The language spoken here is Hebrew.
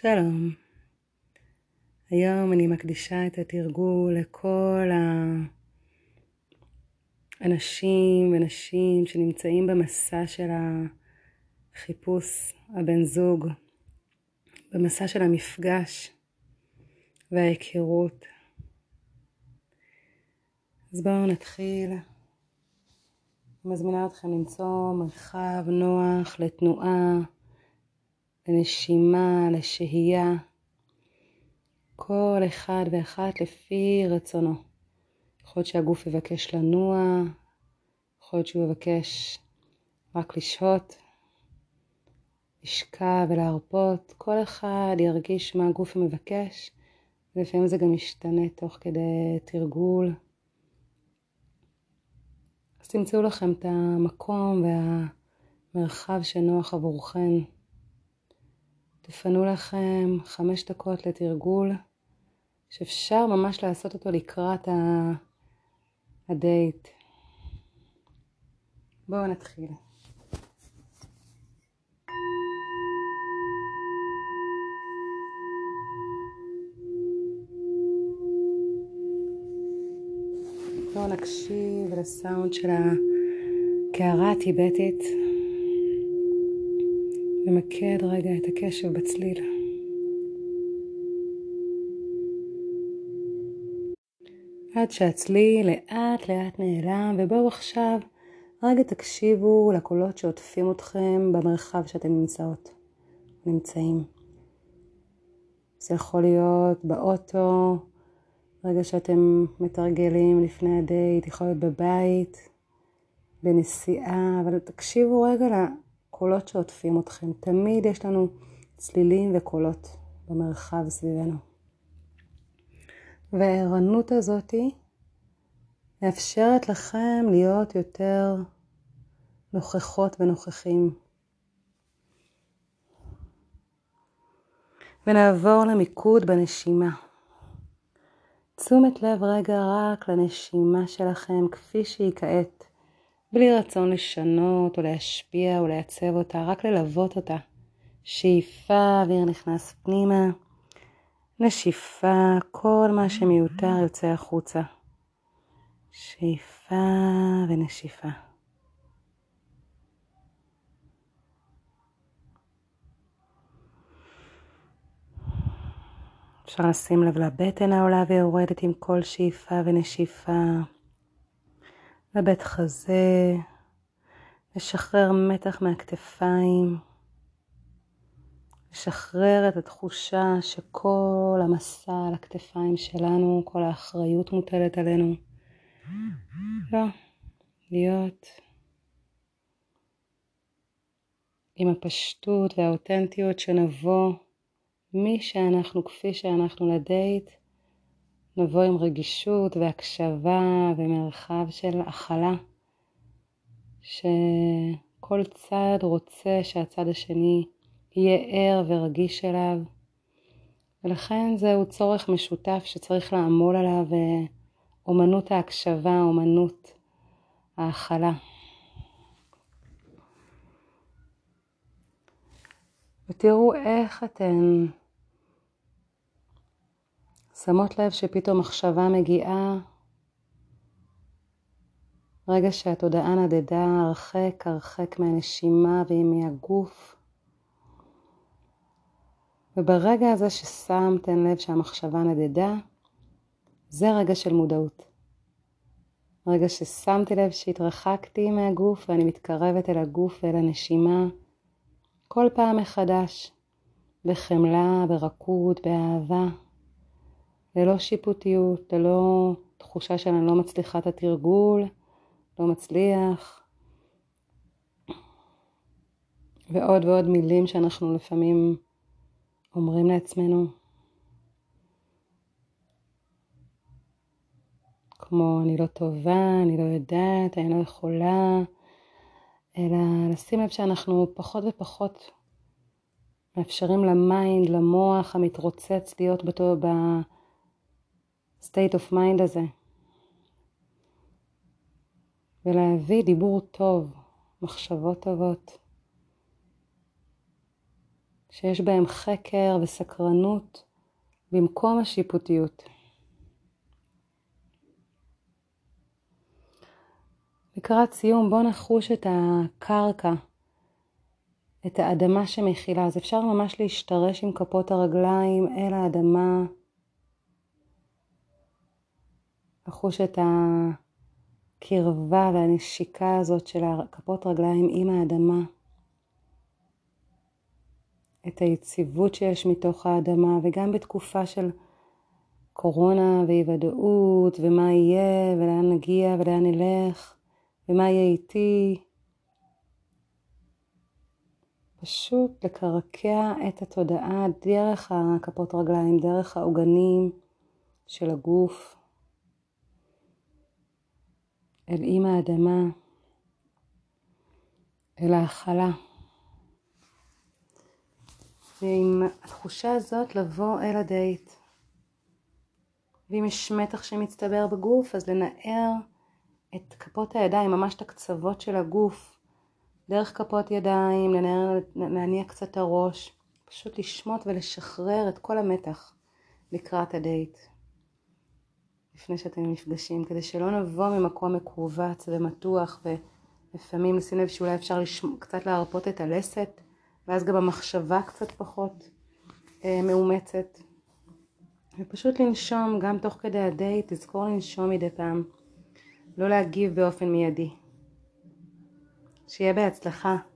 שלום. היום אני מקדישה את התרגול לכל האנשים ונשים שנמצאים במסע של החיפוש הבן זוג, במסע של המפגש וההיכרות. אז בואו נתחיל. אני מזמינה אתכם למצוא מרחב נוח לתנועה, לנשימה, לשהייה. כל אחד ואחת לפי רצונו. יכול להיות שהגוף יבקש לנוע, יכול להיות שהוא יבקש רק לשהות, לשכב ולהרפות. כל אחד ירגיש מה הגוף מבקש, ולפעמים זה גם משתנה תוך כדי תרגול. אז תמצאו לכם את המקום והמרחב שנוח עבורכם. תפנו לכם 5 דקות לתרגול, שאפשר ממש לעשות אותו לקראת הדייט. בואו נתחיל. בואו נקשיב לסאונד של הקערה הטיבטית, ומקד רגע את הקשב בצליל. עד שהצליל לאט לאט נעלם, ובואו עכשיו רגע תקשיבו לקולות שעוטפים אתכם במרחב שאתם נמצאים. זה יכול להיות באוטו, רגע שאתם מתרגלים לפני הדייט, יכול להיות בבית, בנסיעה, אבל תקשיבו רגע לקולות שעוטפים אתכם. תמיד יש לנו צלילים וקולות במרחב סביבנו. והערנות הזאת מאפשרת לכם להיות יותר נוכחות ונוכחים. ונעבור למיקוד בנשימה. תשומת לב רגע רק לנשימה שלכם כפי שהיא כעת, בלי רצון לשנות או להשפיע או לעצב אותה, רק ללוות אותה. שאיפה, אוויר נכנס פנימה. נשיפה, כל מה שמיותר יוצא החוצה. שאיפה ונשיפה. אפשר לשים לב לבטן העולה ויורדת עם כל שאיפה ונשיפה. לבית חזה. לשחרר מתח מהכתפיים. לשחרר את התחושה שכל המסע על הכתפיים שלנו, כל האחריות מוטלת עלינו. לא, להיות עם הפשטות והאותנטיות שנבוא מי שאנחנו כפי שאנחנו לדייט, נבוא עם רגישות והקשבה ומרחב של הכלה, שכל צד רוצה שהצד השני יהיה ער ורגיש אליו, ולכן זהו צורך משותף שצריך לעמול עליו, אומנות ההקשבה, אומנות ההכלה. ותראו איך אתן שמות לב שפתאום מחשבה מגיעה, רגע שהתודעה נדדה הרחק מהנשימה ומהגוף. וברגע הזה ששמתן לב שהמחשבה נדדה, זה רגע של מודעות. רגע ששמתי לב שהתרחקתי מהגוף ואני מתקרבת אל הגוף ואל הנשימה, כל פעם מחדש, בחמלה, ברכות, באהבה, ללא שיפוטיות, ללא תחושה שאני לא מצליחה את התרגול, לא מצליח, ועוד ועוד מילים שאנחנו לפעמים אומרים לעצמנו, כמו אני לא טובה, אני לא יודעת, אני לא יכולה, אלא לשים לב שאנחנו פחות ופחות מאפשרים למיינד, למוח המתרוצץ להיות ב-state of mind הזה. ולהביא דיבור טוב, מחשבות טובות, שיש בהם חקר וסקרנות במקום השיפוטיות. לקראת סיום בוא נחוש את הקרקע, את האדמה שמכילה. אז אפשר ממש להשתרש עם כפות הרגליים אל האדמה, לחוש את הקרבה והנשיקה הזאת של כפות רגליים עם האדמה, את היציבות שיש מתוך האדמה, וגם בתקופה של קורונה ואי ודאות ומה יהיה ולאן נגיע ולאן נלך ומה יהיה איתי, פשוט לקרקע את התודעה דרך הכפות רגליים, דרך העוגנים של הגוף אל עם האדמה, אל ההכלה. ועם התחושה הזאת לבוא אל הדייט. ואם יש מתח שמצטבר בגוף, אז לנער את כפות הידיים, ממש את הקצוות של הגוף, דרך כפות ידיים, להניע קצת את הראש, פשוט לשמוט ולשחרר את כל המתח לקראת הדייט. לפני שאתם נפגשים, כדי שלא נבוא ממקום מקובץ ומתוח, ולפעמים נשים לב שאולי אפשר קצת להרפות את הלסת, ואז גם המחשבה קצת פחות מאומצת. ופשוט לנשום גם תוך כדי הדייט, תזכור לנשום מדי פעם, לא להגיב באופן מיידי. שיהיה בהצלחה.